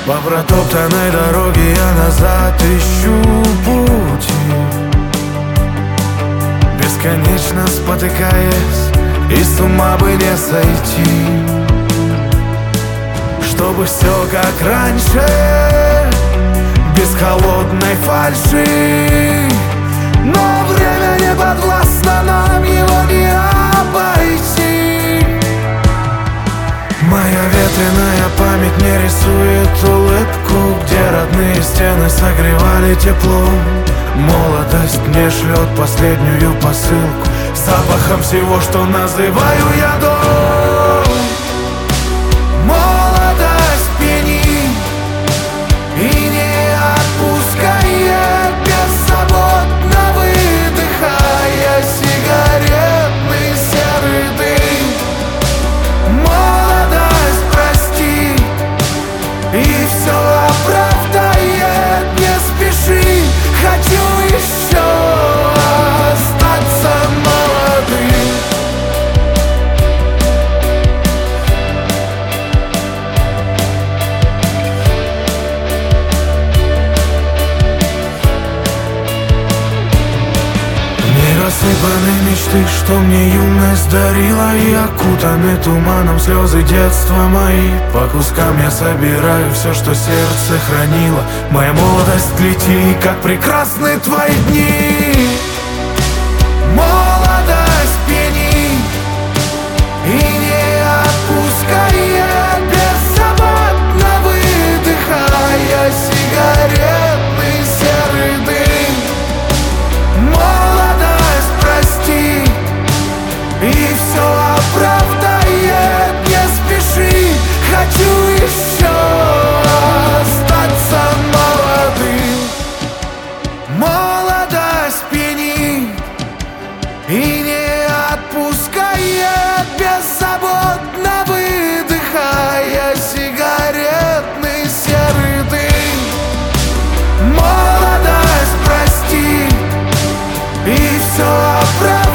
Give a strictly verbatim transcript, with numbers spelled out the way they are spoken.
По протоптанной дороге я назад ищу пути, бесконечно спотыкаясь, и с ума бы не сойти. Чтобы все как раньше, без холодной фальши. Но время не подвластно, нам его не обойти. Моя ветреная память мне рисует улыбку, где родные стены согревали тепло. Молодость мне шлет последнюю посылку с запахом всего, что называю я дом. Молодость пьянит и не отпускает, беззаботно выдыхая сигаретный серый дым. Молодость простит и все оправдает, не спеши, хочу еще остаться молодым. Рассыпаны мечты, что мне юность дарила, и окутаны туманом слезы детства мои. По кускам я собираю все, что сердце хранило. Моя молодость лети, как прекрасны твои дни. Молодость пьянит и не отпускает, беззаботно выдыхая сигаретный серый дым. Молодость прости и все оправдает, не спеши, хочу еще остаться молодым. Молодость пьянит и не отпускает, беззаботно выдыхая сигаретный серый дым. Молодость прости и все оправдает.